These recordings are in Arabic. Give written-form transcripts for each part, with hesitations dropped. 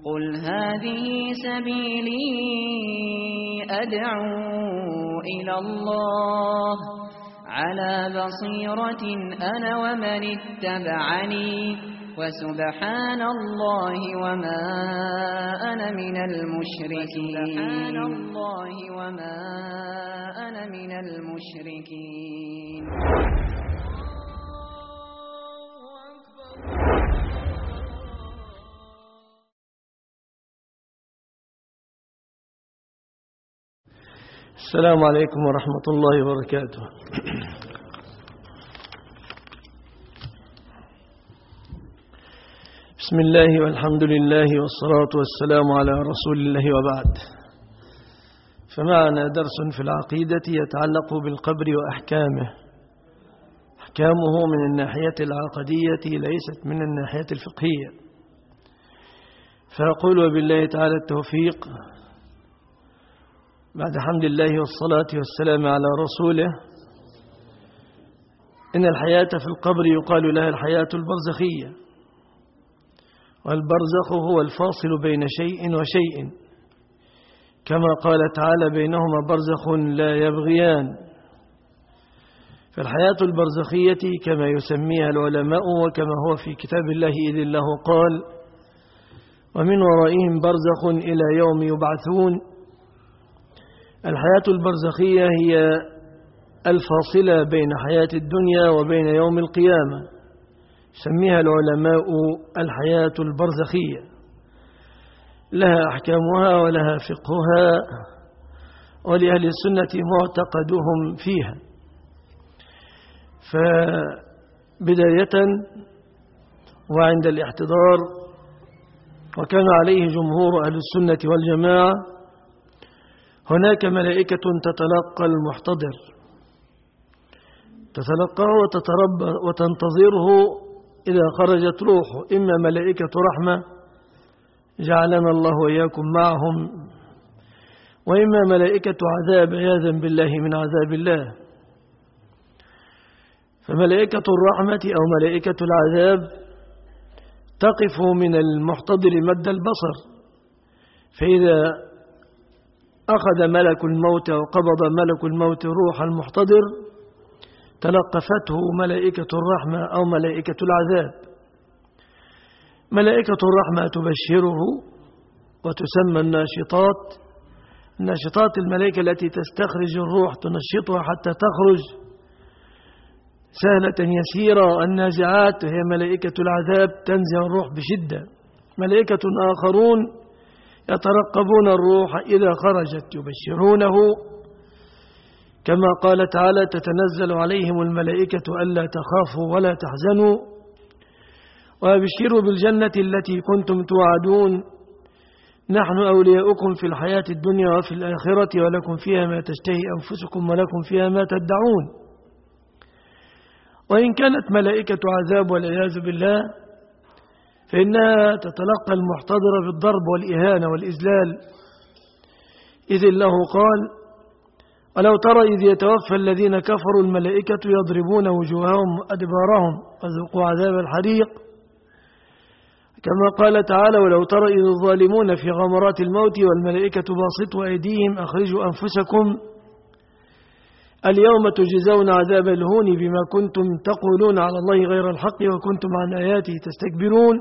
قل هذه سبيلي أدعو إلى الله على بصيرة أنا ومن اتبعني وسبحان الله وما أنا من المشركين. السلام عليكم ورحمة الله وبركاته. بسم الله والحمد لله والصلاة والسلام على رسول الله وبعد. فمعنا درس في العقيدة يتعلق بالقبر وأحكامه. أحكامه من الناحية العقدية ليست من الناحية الفقهية. فأقول وبالله تعالى التوفيق، بعد حمد الله والصلاة والسلام على رسوله، إن الحياة في القبر يقال لها الحياة البرزخية، والبرزخ هو الفاصل بين شيء وشيء، كما قال تعالى بينهما برزخ لا يبغيان. فالحياة البرزخية كما يسميها العلماء وكما هو في كتاب الله إذ الله قال ومن ورائهم برزخ إلى يوم يبعثون. الحياة البرزخية هي الفاصلة بين حياة الدنيا وبين يوم القيامة، يسميها العلماء الحياة البرزخية، لها أحكامها ولها فقهها، ولأهل السنة معتقدهم فيها. فبداية وعند الاحتضار، وكان عليه جمهور أهل السنة والجماعة، هناك ملائكة تتلقى المحتضر، تتلقاه وتنتظره إذا خرجت روحه، إما ملائكة رحمة جعلنا الله وإياكم معهم، وإما ملائكة عذاب عياذا بالله من عذاب الله. فملائكة الرحمة أو ملائكة العذاب تقف من المحتضر مد البصر، فإذا أخذ ملك الموت وقبض ملك الموت روح المحتضر تلقفته ملائكة الرحمة أو ملائكة العذاب. ملائكة الرحمة تبشره وتسمى الناشطات الملائكة التي تستخرج الروح تنشطها حتى تخرج سهلة يسيرة. النازعات هي ملائكة العذاب تنزع الروح بشدة. ملائكة آخرون يترقبون الروح إذا خرجت يبشرونه، كما قال تعالى تتنزل عليهم الملائكة ألا تخافوا ولا تحزنوا وابشروا بالجنة التي كنتم توعدون نحن أولياؤكم في الحياة الدنيا وفي الآخرة ولكم فيها ما تشتهي أنفسكم ولكم فيها ما تدعون. وإن كانت ملائكة عذاب والعياذ بالله فإنها تتلقى المحتضر بالضرب والإهانة والإذلال، إذ الله قال ولو ترى إذ يتوفى الذين كفروا الملائكة يضربون وجوههم أدبارهم وذوقوا عذاب الحريق، كما قال تعالى ولو ترى إذ الظالمون في غمرات الموت والملائكة باسطوا أيديهم أخرجوا أنفسكم اليوم تجزون عذاب الهون بما كنتم تقولون على الله غير الحق وكنتم عن آياته تستكبرون.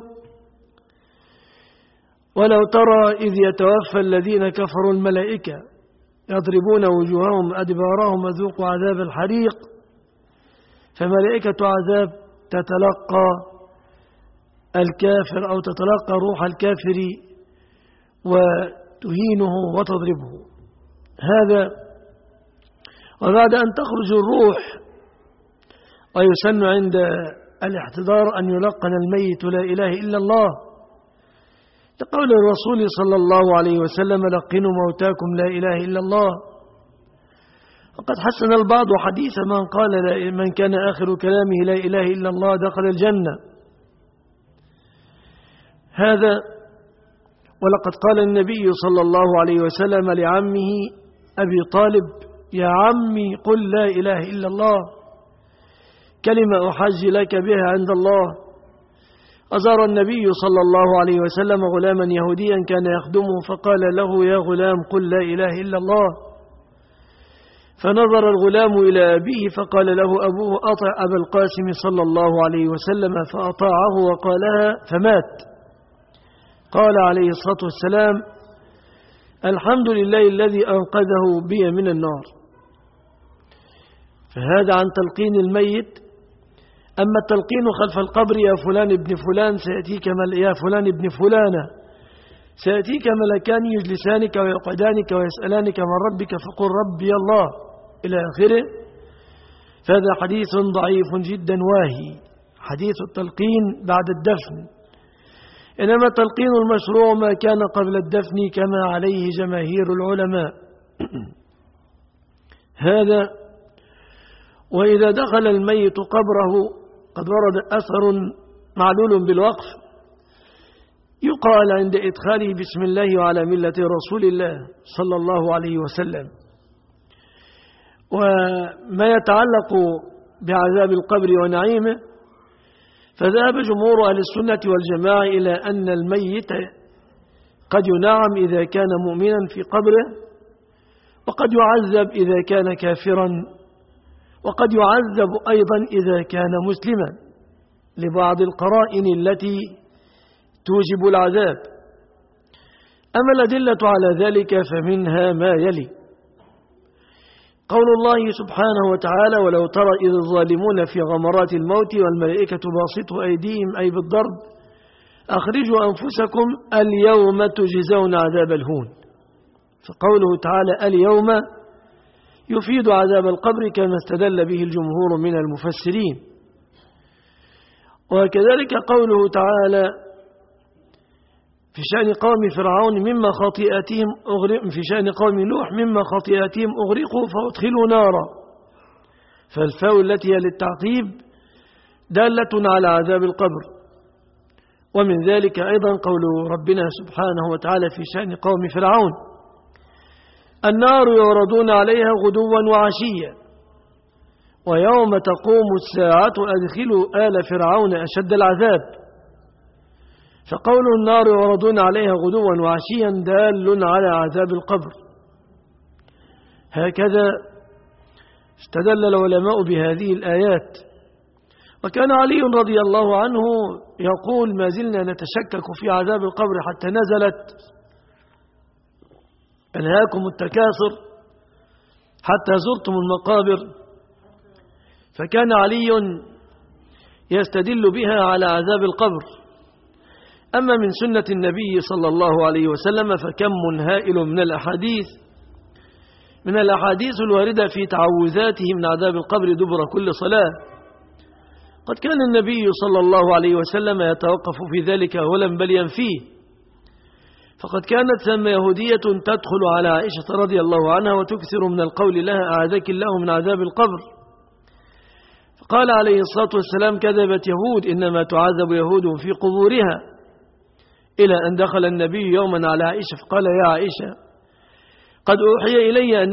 ولو ترى إذ يتوفى الذين كفروا الملائكة يضربون وجوههم أدبارهم وذوقوا عذاب الحريق. فملائكة عذاب تتلقى الكافر أو تتلقى روح الكافر وتهينه وتضربه. هذا وبعد أن تخرج الروح ويسن عند الاحتضار أن يلقن الميت لا إله إلا الله، لقول الرسول صلى الله عليه وسلم لقنوا موتاكم لا إله إلا الله. وقد حسن البعض حديث من قال من كان آخر كلامه لا إله إلا الله دخل الجنة. هذا ولقد قال النبي صلى الله عليه وسلم لعمه أبي طالب يا عمي قل لا إله إلا الله كلمة أحج لك بها عند الله. وزار النبي صلى الله عليه وسلم غلاما يهوديا كان يخدمه فقال له: يا غلام قل لا إله إلا الله. فنظر الغلام إلى أبيه فقال له أبوه: أطع أبا القاسم صلى الله عليه وسلم، فأطاعه وقالها فمات. قال عليه الصلاة والسلام: الحمد لله الذي أنقذه بي من النار. فهذا عن تلقين الميت. أما التلقين خلف القبر: يا فلان ابن فلان سيأتيك يا فلان ابن فلانة سيأتيك ملكان يجلسانك ويقعدانك ويسألانك من ربك فقل ربي الله إلى آخره. فهذا حديث ضعيف جدا واهي، حديث التلقين بعد الدفن. إنما التلقين المشروع ما كان قبل الدفن كما عليه جماهير العلماء. هذا. وإذا دخل الميت قبره قد ورد أثر معلول بالوقف يقال عند إدخاله: بسم الله وعلى ملة رسول الله صلى الله عليه وسلم. وما يتعلق بعذاب القبر ونعيمه فذهب جمهور أهل السنة والجماعة إلى أن الميت قد ينعم إذا كان مؤمنا في قبره، وقد يعذب إذا كان كافرا، وقد يعذب أيضا إذا كان مسلما لبعض القرائن التي توجب العذاب. أما الأدلة على ذلك فمنها ما يلي: قول الله سبحانه وتعالى: ولو ترى إذ الظالمون في غمرات الموت والملائكة باسطوا أيديهم، أي بالضرب: أخرجوا أنفسكم اليوم تجزون عذاب الهون. فقوله تعالى اليوم يفيد عذاب القبر كما استدل به الجمهور من المفسرين. وكذلك قوله تعالى في شأن قوم فرعون مما خطيئتهم في شأن قوم نوح مما خطيئتهم أغرقوا فأدخلوا نارا. فالفاء التي هي للتعقيب دالة على عذاب القبر. ومن ذلك أيضا قول ربنا سبحانه وتعالى في شأن قوم فرعون: النار يعرضون عليها غدوا وعشيا ويوم تقوم الساعة أدخلوا آل فرعون أشد العذاب. فقول النار يعرضون عليها غدوا وعشيا دال على عذاب القبر. هكذا استدل العلماء بهذه الآيات. وكان علي رضي الله عنه يقول: ما زلنا نتشكك في عذاب القبر حتى نزلت: ألهاكم التكاثر حتى زرتم المقابر. فكان علي يستدل بها على عذاب القبر. أما من سنة النبي صلى الله عليه وسلم فكم هائل من الأحاديث الواردة في تعوذاته من عذاب القبر دبر كل صلاة. قد كان النبي صلى الله عليه وسلم يتوقف في ذلك أولا بل ينفيه. فقد كانت ثم يهودية تدخل على عائشة رضي الله عنها وتكثر من القول لها: أعاذك الله من عذاب القبر. فقال عليه الصلاة والسلام: كذبت يهود، إنما تعذب يهود في قبورها. إلى أن دخل النبي يوما على عائشة فقال: يا عائشة، قد أوحي إلي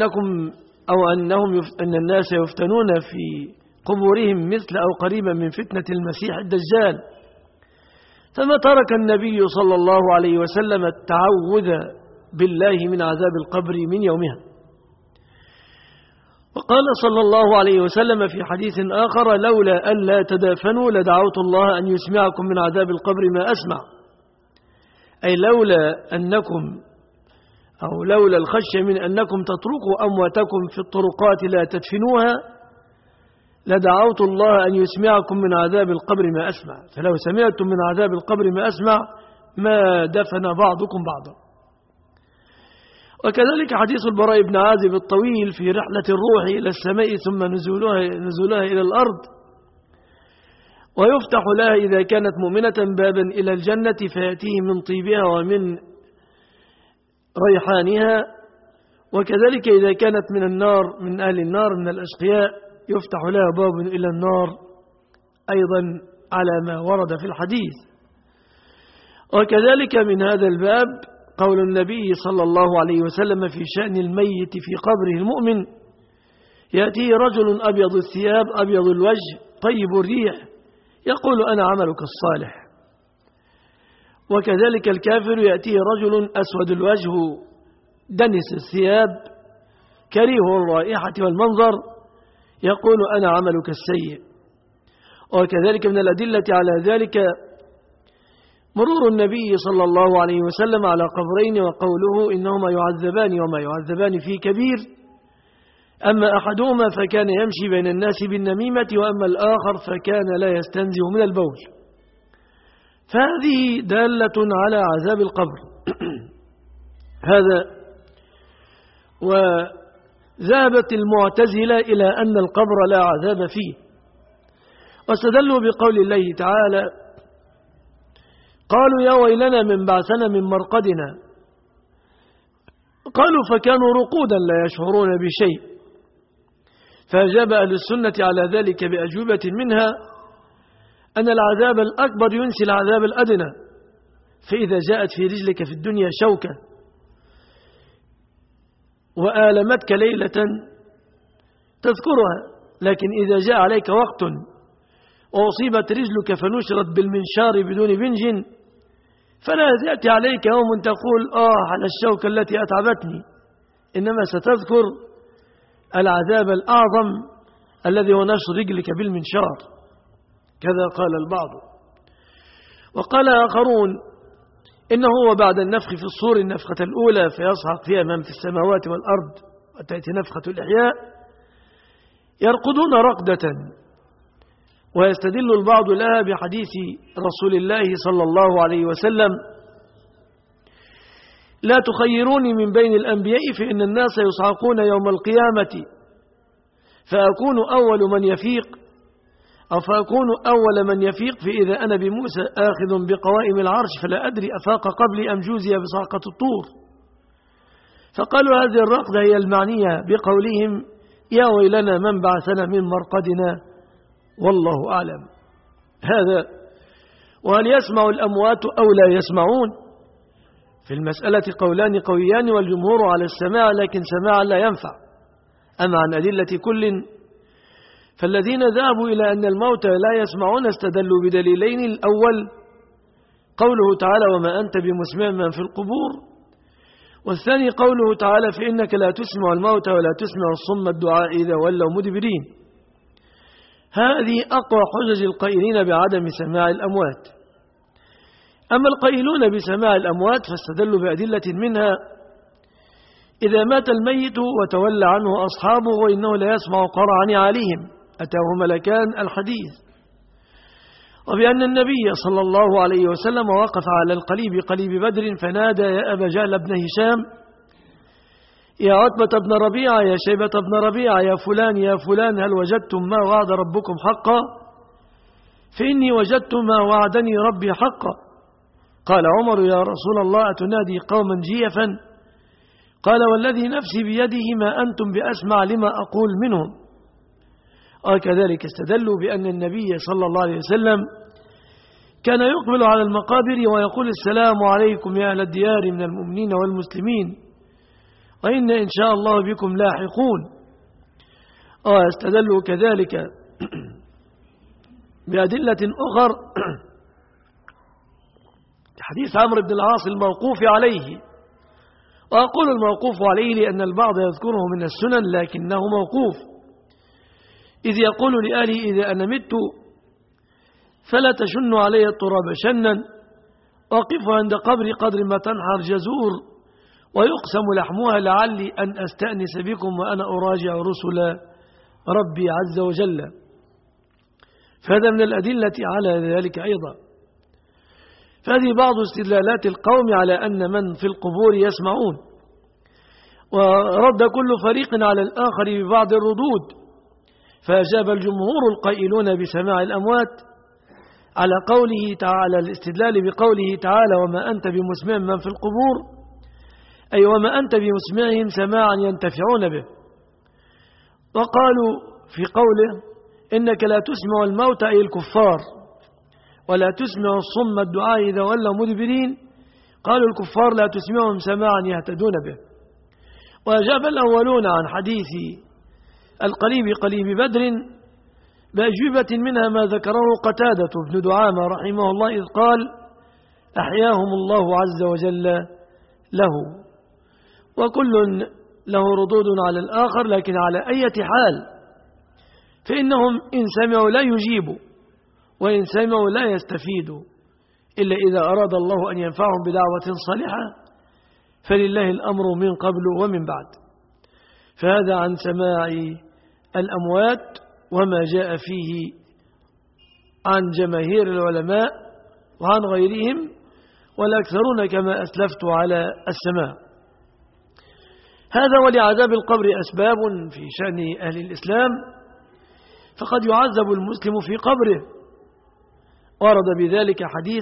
أن الناس يفتنون في قبورهم مثل أو قريبا من فتنة المسيح الدجال. فما ترك النبي صلى الله عليه وسلم التعوذ بالله من عذاب القبر من يومها. وقال صلى الله عليه وسلم في حديث آخر: لولا ألا تدافنوا لدعوت الله أن يسمعكم من عذاب القبر ما أسمع. أي لولا الخشية من أنكم تتركوا أمواتكم في الطرقات لا تدفنوها لدعوت الله أن يسمعكم من عذاب القبر ما أسمع. فلو سمعتم من عذاب القبر ما أسمع ما دفن بعضكم بعضا. وكذلك حديث البراء بن عازب الطويل في رحلة الروح إلى السماء ثم نزولها إلى الأرض، ويفتح لها إذا كانت مؤمنة بابا إلى الجنة فيأتيه من طيبها ومن ريحانها. وكذلك إذا كانت من النار من أهل النار من الأشقياء يفتح لها باب إلى النار أيضا على ما ورد في الحديث. وكذلك من هذا الباب قول النبي صلى الله عليه وسلم في شأن الميت في قبره المؤمن: يأتيه رجل أبيض الثياب أبيض الوجه طيب الريح يقول: أنا عملك الصالح. وكذلك الكافر يأتيه رجل أسود الوجه دنس الثياب كريه الرائحة والمنظر يقول أنا عملك السيء. وكذلك من الأدلة على ذلك مرور النبي صلى الله عليه وسلم على قبرين وقوله إنهما يعذبان وما يعذبان في كبير، أما أحدهما فكان يمشي بين الناس بالنميمة وأما الآخر فكان لا يستنزه من البول. فهذه دالة على عذاب القبر. هذا. وذهبت المعتزلة إلى أن القبر لا عذاب فيه، واستدلوا بقول الله تعالى قالوا يا ويلنا من بعثنا من مرقدنا، قالوا فكانوا رقودا لا يشعرون بشيء. فأجاب أهل السنة على ذلك بأجوبة منها أن العذاب الأكبر ينسي العذاب الأدنى، فإذا جاءت في رجلك في الدنيا شوكة وآلمتك ليلة تذكرها، لكن إذا جاء عليك وقت وأصيبت رجلك فنشرت بالمنشار بدون بنج فلا يأتي عليك يوم تقول على الشوكة التي أتعبتني، إنما ستذكر العذاب الأعظم الذي هو نشر رجلك بالمنشار. كذا قال البعض. وقال آخرون إنه هو بعد النفخ في الصور النفخة الأولى فيصعق فيها من في السماوات والأرض وتأتي نفخة الإحياء يرقدون رقدة، ويستدل البعض لها بحديث رسول الله صلى الله عليه وسلم لا تخيروني من بين الأنبياء فإن الناس يصعقون يوم القيامة فأكون أول من يفيق فإذا أنا بموسى آخذ بقوائم العرش فلا أدري أفاق قبلي أم جوزي بصعقة الطور. فقالوا هذه الرقدة هي المعنية بقولهم يا ويلنا من بعثنا من مرقدنا والله أعلم. هذا. وهل يسمع الأموات أو لا يسمعون؟ في المسألة قولان قويان والجمهور على السماع، لكن سماع لا ينفع. أما عن أدلة كل فالذين ذهبوا إلى أن الموتى لا يسمعون استدلوا بدليلين: الأول قوله تعالى وما أنت بمسمع من في القبور، والثاني قوله تعالى فإنك لا تسمع الموتى ولا تسمع الصم الدعاء إذا ولوا مدبرين. هذه أقوى حجج القائلين بعدم سماع الأموات. أما القائلون بسماع الأموات فاستدلوا بأدلة منها: إذا مات الميت وتولى عنه أصحابه وإنه لا يسمع قرع نعالهم أتاه ملكان الحديث، وبأن النبي صلى الله عليه وسلم وقف على القليب قليب بدر فنادى يا أبا جهل بن هشام يا عتبة بن ربيعة يا شيبة بن ربيعة يا فلان هل وجدتم ما وعد ربكم حقا؟ فإني وجدت ما وعدني ربي حقا. قال عمر يا رسول الله أتنادي قوما جيفا؟ قال والذي نفسي بيده ما أنتم بأسمع لما أقول منهم. وكذلك استدلوا بأن النبي صلى الله عليه وسلم كان يقبل على المقابر ويقول السلام عليكم يا أهل الديار من المؤمنين والمسلمين وإن إن شاء الله بكم لاحقون. واستدلوا كذلك بأدلة أخر حديث عمرو بن العاص الموقوف عليه. وأقول الموقوف عليه لأن البعض يذكره من السنن لكنه موقوف، إذ يقول لأهله إذا أنا مت فلا تشن علي التراب شنا وقف عند قبر قدر ما تنحر جزور ويقسم لحمها لعلي أن أستأنس بكم وأنا أراجع رسل ربي عز وجل. فهذا من الأدلة على ذلك أيضا. فهذه بعض استدلالات القوم على أن من في القبور يسمعون، ورد كل فريق على الآخر ببعض الردود. فأجاب الجمهور القائلون بسماع الأموات على قوله تعالى الاستدلال بقوله تعالى وما أنت بمسمع من في القبور، أي وما أنت بمسمعهم سماعا ينتفعون به. وقالوا في قوله إنك لا تسمع الموت أي الكفار ولا تسمع الصم الدعاء إذا ولوا مدبرين، قالوا الكفار لا تسمعهم سماعا يهتدون به. وأجاب الأولون عن حديث القليب قليب بدر بأجوبة منها ما ذكره قتادة بن دعامة رحمه الله إذ قال أحياهم الله عز وجل له، وكل له ردود على الآخر، لكن على أي حال فإنهم إن سمعوا لا يجيبوا، وإن سمعوا لا يستفيدوا، إلا إذا أراد الله أن ينفعهم بدعوة صالحة، فلله الأمر من قبل ومن بعد. فهذا عن سماع الأموات وما جاء فيه عن جماهير العلماء وعن غيرهم، والأكثرون كما أسلفت على السماع. هذا ولعذاب القبر أسباب في شأن أهل الإسلام، فقد يعذب المسلم في قبره، ورد بذلك حديث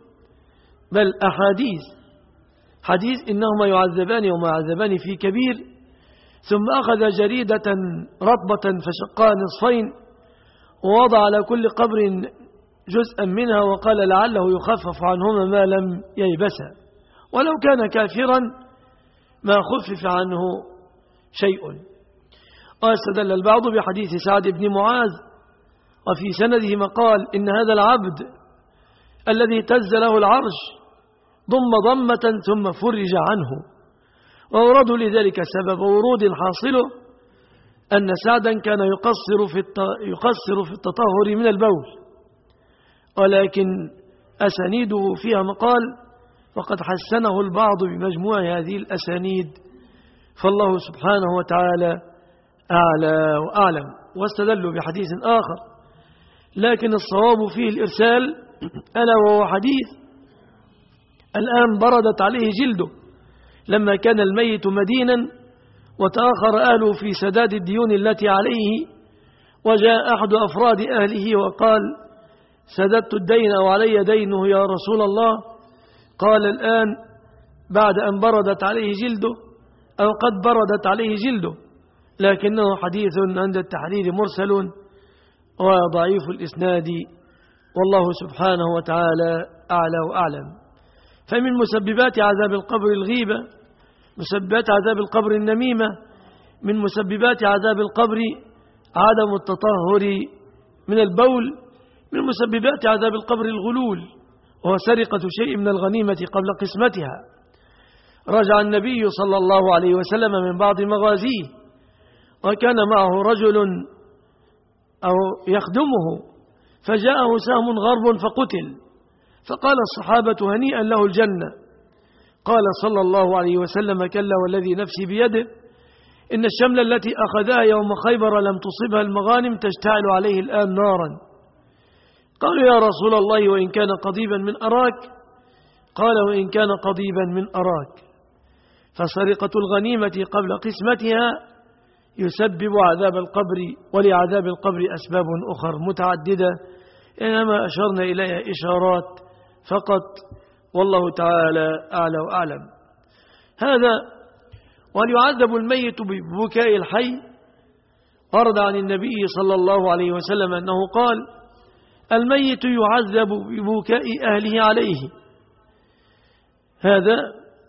بل أحاديث، حديث إنهما يعذبان وما يعذبان في كبير، ثم أخذ جريدة رطبة فشقها نصفين ووضع على كل قبر جزءا منها وقال لعله يخفف عنهما ما لم ييبسا، ولو كان كافرا ما خفف عنه شيء. واستدل البعض بحديث سعد بن معاذ وفي سنده مقال إن هذا العبد الذي اهتز له العرش ضم ضمة ثم فرج عنه، وأورده لذلك سبب ورود حاصله أن سعدا كان يقصر في التطهر من البول، ولكن أسانيده فيها مقال، وقد حسنه البعض بمجموع هذه الأسانيد، فالله سبحانه وتعالى أعلى وأعلم. واستدلوا بحديث آخر لكن الصواب فيه الإرسال، ألا وهو حديث الآن بردت عليه جلده لما كان الميت مدينا وتأخر أهله في سداد الديون التي عليه، وجاء أحد أفراد أهله وقال سددت الدين أو علي دينه يا رسول الله، قال الآن بعد أن بردت عليه جلده أو قد بردت عليه جلده، لكنه حديث عند التحرير مرسل وضعيف الإسناد، والله سبحانه وتعالى أعلى وأعلم. فمن مسببات عذاب القبر الغيبة، مسببات عذاب القبر النميمة، من مسببات عذاب القبر عدم التطهر من البول، من مسببات عذاب القبر الغلول وهو سرقة شيء من الغنيمة قبل قسمتها. رجع النبي صلى الله عليه وسلم من بعض مغازيه وكان معه رجل أو يخدمه، فجاءه سهم غرب فقتل، فقال الصحابة هنيئا له الجنة. قال صلى الله عليه وسلم كلا والذي نفسي بيده إن الشمل التي أخذها يوم خيبر لم تصبها المغانم تشتعل عليه الآن نارا. قالوا يا رسول الله وإن كان قضيبا من أراك؟ قال وإن كان قضيبا من أراك. فسرقة الغنيمة قبل قسمتها يسبب عذاب القبر، ولعذاب القبر أسباب أخر متعددة إنما أشرنا إليها إشارات فقط، والله تعالى أعلى وأعلم. هذا وليعذب الميت ببكاء الحي، ورد عن النبي صلى الله عليه وسلم أنه قال الميت يعذب ببكاء أهله عليه. هذا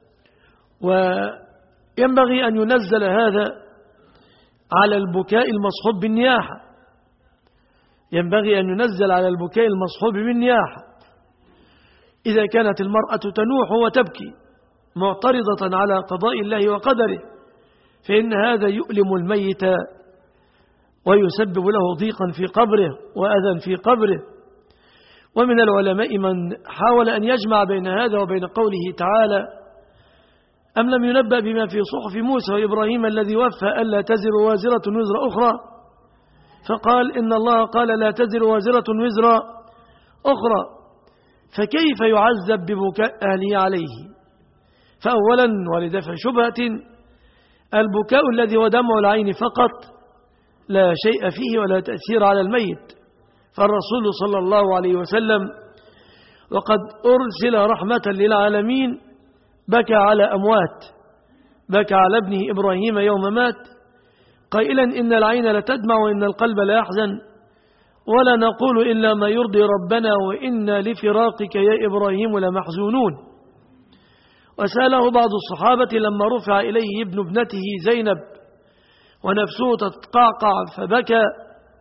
وينبغي أن ينزل هذا على البكاء المصحوب بالنياحة، ينبغي أن ينزل على البكاء المصحوب بالنياحة. إذا كانت المرأة تنوح وتبكي معترضة على قضاء الله وقدره، فإن هذا يؤلم الميت ويسبب له ضيقا في قبره وأذى في قبره. ومن العلماء من حاول أن يجمع بين هذا وبين قوله تعالى أم لم ينبأ بما في صحف موسى وإبراهيم الذي وفى ألا تزر وازرة وزر أخرى، فقال إن الله قال لا تزر وازرة وزر أخرى، فكيف يعذب ببكاء أهله عليه؟ فأولا ولدفع شبهة البكاء الذي هو دمع العين فقط لا شيء فيه ولا تأثير على الميت، فالرسول صلى الله عليه وسلم وقد أرسل رحمة للعالمين بكى على أموات، بكى على ابنه إبراهيم يوم مات قائلا إن العين لتدمع وإن القلب لا يحزن ولا نقول إلا ما يرضي ربنا وإنا لفراقك يا إبراهيم لمحزونون. وسأله بعض الصحابة لما رفع إليه ابن ابنته زينب ونفسه تتقعقع فبكى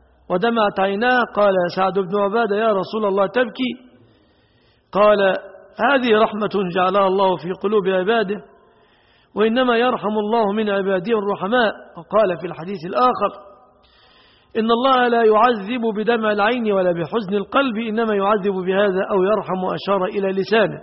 ودمعت عيناه، قال سعد بن عبادة يا رسول الله تبكي؟ قال هذه رحمة جعلها الله في قلوب عباده، وإنما يرحم الله من عباده الرحماء. وقال في الحديث الآخر: إن الله لا يعذب بدمع العين ولا بحزن القلب، إنما يعذب بهذا أو يرحم، أشار إلى لسانه.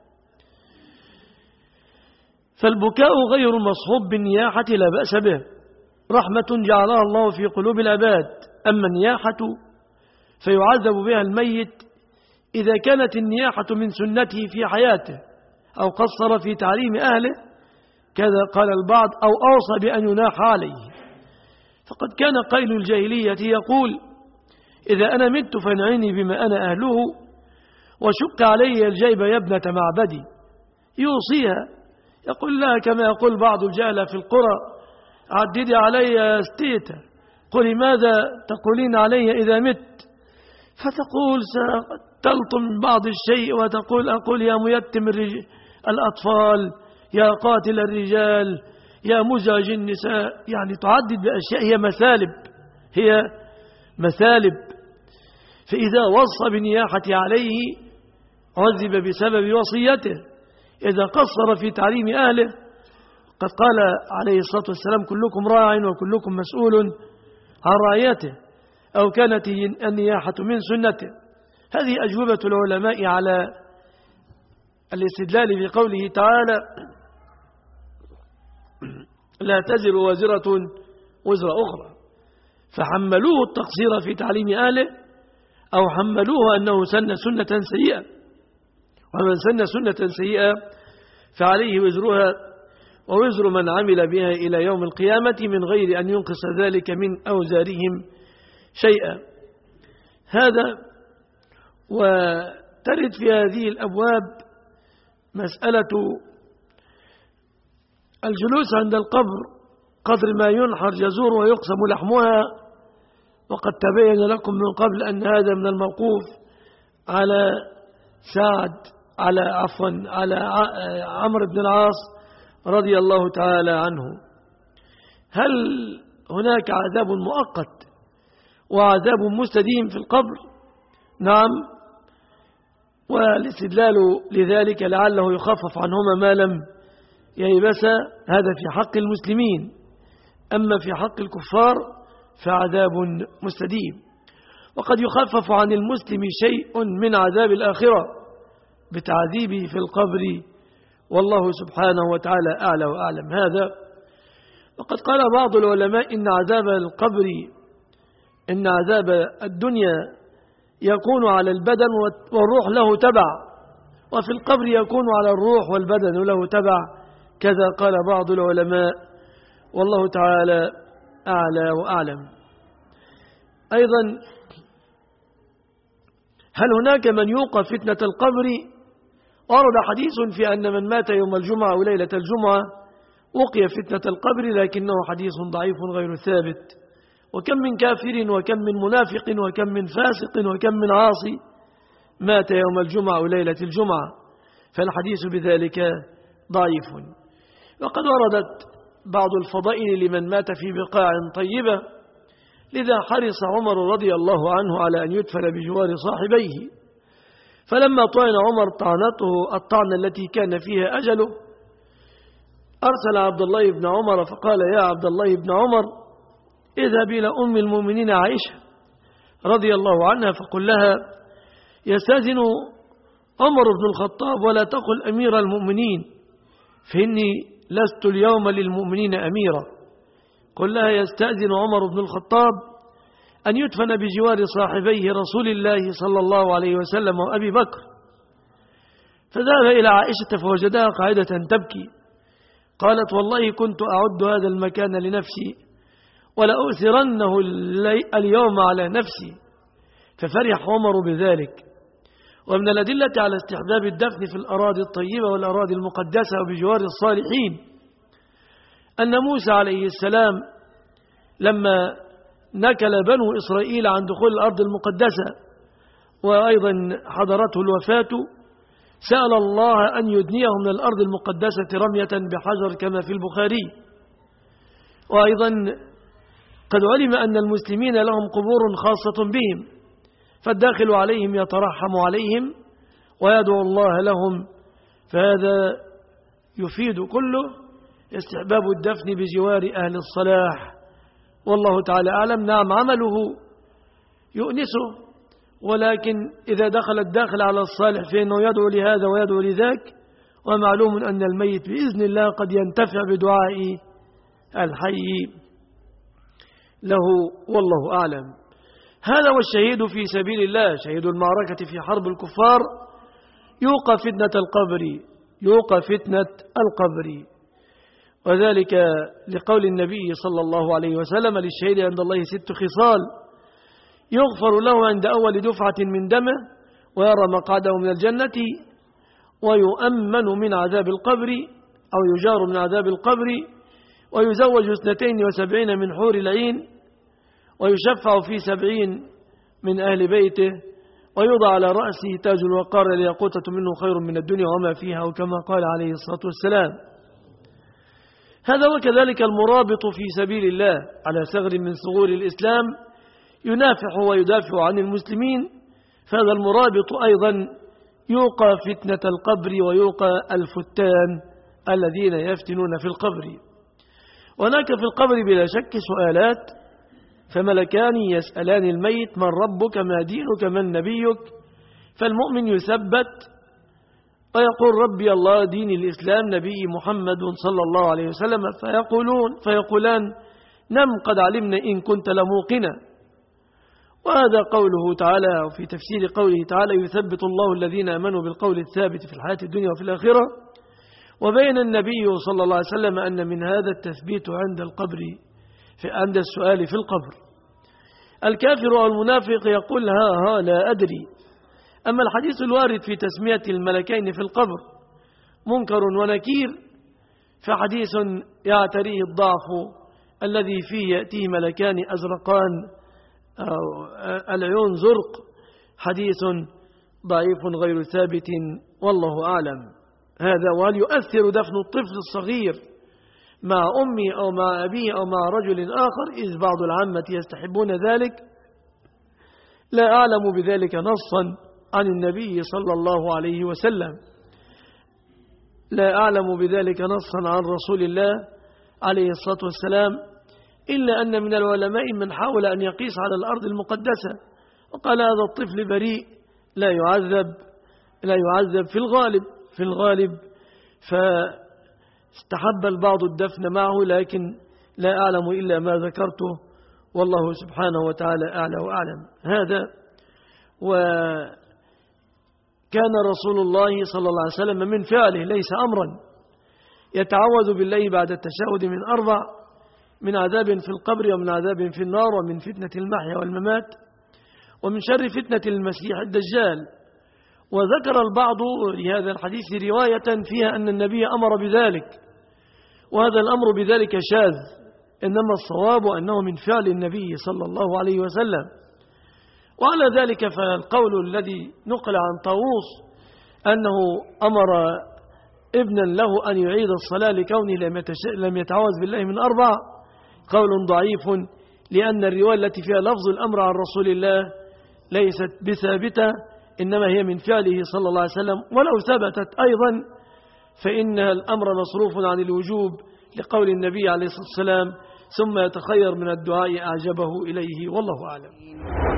فالبكاء غير مصحوب بالنياحة لا بأس به، رحمة جعلها الله في قلوب العباد. أما النياحة فيعذب بها الميت إذا كانت النياحة من سنته في حياته أو قصر في تعليم أهله، كذا قال البعض، أو أوصى بأن يناح عليه. فقد كان قيل الجاهلية يقول: إذا أنا مت فانعني بما أنا أهله، وشق علي الجيب يا ابنة معبدي. يوصيها، يقول لها كما يقول بعض الجهلة في القرى: عددي علي يا ستيتا، قولي ماذا تقولين علي إذا مت؟ فتقول ستلطم بعض الشيء وتقول: أقول يا ميتم الأطفال، يا قاتل الرجال، يا مزعج النساء. يعني تعدد بأشياء هي مثالب. فإذا وصى بالنياحة عليه عذب بسبب وصيته. إذا قصر في تعليم أهله، قد قال عليه الصلاة والسلام: كلكم راع وكلكم مسؤول عن رعيته، أو كانت النياحة من سنته. هذه أجوبة العلماء على الاستدلال بقوله تعالى: لا تزر وازرة وزر أخرى، فحملوه التقصير في تعليم أهله، أو حملوه أنه سن سنة سيئة، ومن سن سنة سيئة فعليه وزرها ووزر من عمل بها إلى يوم القيامة من غير أن ينقص ذلك من أوزارهم شيئا. هذا. وترد في هذه الأبواب مسألة الجلوس عند القبر قدر ما ينحر جزور ويقسم لحمها، وقد تبين لكم من قبل أن هذا من الموقوف على على عمرو بن العاص رضي الله تعالى عنه. هل هناك عذاب مؤقت وعذاب مستديم في القبر؟ نعم، والاستدلال لذلك لعله يخفف عنهما ما لم ييبس، هذا في حق المسلمين. أما في حق الكفار فعذاب مستديم. وقد يخفف عن المسلم شيء من عذاب الآخرة بتعذيبه في القبر، والله سبحانه وتعالى أعلى وأعلم. هذا. وقد قال بعض العلماء إن عذاب الدنيا يكون على البدن والروح له تبع، وفي القبر يكون على الروح والبدن له تبع، كذا قال بعض العلماء، والله تعالى أعلى وأعلم. أيضا، هل هناك من يوقى فتنة القبر؟ ورد حديث في أن من مات يوم الجمعة أو ليلة الجمعة وقي فتنة القبر، لكنه حديث ضعيف غير ثابت. وكم من كافر وكم من منافق وكم من فاسق وكم من عاصي مات يوم الجمعة أو ليلة الجمعة، فالحديث بذلك ضعيف. وقد وردت بعض الفضائل لمن مات في بقاع طيبة، لذا حرص عمر رضي الله عنه على أن يدفن بجوار صاحبيه. فلما طعن عمر طعنته الطعنة التي كان فيها أجله، أرسل عبد الله بن عمر فقال: يا عبد الله بن عمر، اذهب إلى أم المؤمنين عائشة رضي الله عنها فقل لها: يستأذن عمر بن الخطاب ولا تقل أمير المؤمنين، فإني لست اليوم للمؤمنين أميرا. قل لها: يستأذن عمر بن الخطاب أن يدفن بجوار صاحبيه رسول الله صلى الله عليه وسلم وأبي بكر. فذهب إلى عائشة فوجدها قاعدة تبكي، قالت: والله كنت أعد هذا المكان لنفسي ولأؤثرنه اليوم على نفسي. ففرح عمر بذلك. ومن الأدلة على استحباب الدفن في الأراضي الطيبة والأراضي المقدسة وبجوار الصالحين أن موسى عليه السلام لما نكل بنو إسرائيل عن دخول الأرض المقدسة وأيضا حضرته الوفاة، سأل الله أن يدنيه من الأرض المقدسة رمية بحجر كما في البخاري. وأيضا قد علم أن المسلمين لهم قبور خاصة بهم، فالداخل عليهم يترحم عليهم ويدعو الله لهم، فهذا يفيد كله استحباب الدفن بجوار أهل الصلاح، والله تعالى أعلم. نعم عمله يؤنسه، ولكن إذا دخل الداخل على الصالح فإنه يدعو لهذا ويدعو لذاك، ومعلوم أن الميت بإذن الله قد ينتفع بدعاء الحي له، والله أعلم. هذا والشهيد في سبيل الله، شهيد المعركة في حرب الكفار، يوقى فتنة القبر، وذلك لقول النبي صلى الله عليه وسلم: للشهيد عند الله 6 خصال: يغفر له عند أول دفعة من دمه، ويرى مقعده من الجنة، ويؤمن من عذاب القبر أو يجار من عذاب القبر، ويزوج 72 من حور العين، ويشفع في 70 من أهل بيته، ويوضع على رأسه تاج الوقار الياقوتة منه خير من الدنيا وما فيها، وكما قال عليه الصلاة والسلام. هذا وكذلك المرابط في سبيل الله على ثغر من ثغور الإسلام ينافح ويدافع عن المسلمين، فهذا المرابط أيضا يوقى فتنة القبر ويوقى الفتان الذين يفتنون في القبر. هناك في القبر بلا شك سؤالات، فملكان يسألان الميت: من ربك، ما دينك، من نبيك؟ فالمؤمن يثبت ويقول: ربي الله، دين الإسلام، نبي محمد صلى الله عليه وسلم. فيقولان: نم قد علمنا إن كنت لموقنا. وهذا قوله تعالى، وفي تفسير قوله تعالى: يثبت الله الذين آمنوا بالقول الثابت في الحياة الدنيا وفي الآخرة. وبين النبي صلى الله عليه وسلم أن من هذا التثبيت عند القبر، عند السؤال في القبر. الكافر أو المنافق يقول: ها لا أدري. أما الحديث الوارد في تسمية الملكين في القبر منكر ونكير، فحديث يعتريه الضعف الذي فيه يأتيه ملكان أزرقان أو العيون زرق، حديث ضعيف غير ثابت، والله أعلم. هذا. وهل يؤثر دفن الطفل الصغير مع أمي أو مع أبيه أو مع رجل آخر، إذ بعض العامة يستحبون ذلك؟ لا أعلم بذلك نصا عن النبي صلى الله عليه وسلم، لا أعلم بذلك نصا عن رسول الله عليه الصلاة والسلام، إلا أن من العلماء من حاول أن يقيس على الأرض المقدسة وقال: هذا الطفل بريء لا يعذب في الغالب، فاستحب البعض الدفن معه، لكن لا أعلم إلا ما ذكرته، والله سبحانه وتعالى أعلى وأعلم. هذا. وكان رسول الله صلى الله عليه وسلم من فعله ليس أمرا يتعوذ بالله بعد التشهد من 4: من عذاب في القبر، ومن عذاب في النار، ومن فتنة المحيا والممات، ومن شر فتنة المسيح الدجال. وذكر البعض لهذا الحديث رواية فيها أن النبي أمر بذلك، وهذا الأمر بذلك شاذ، إنما الصواب أنه من فعل النبي صلى الله عليه وسلم. وعلى ذلك فالقول الذي نقل عن طاووس أنه أمر ابنا له أن يعيد الصلاة لكونه لم يتعوذ بالله من 4 قول ضعيف، لأن الرواية التي فيها لفظ الأمر عن رسول الله ليست بثابتة، إنما هي من فعله صلى الله عليه وسلم. ولو ثبتت أيضا فإن الأمر مصروف عن الوجوب، لقول النبي عليه الصلاة والسلام: ثم يتخير من الدعاء أعجبه إليه، والله أعلم.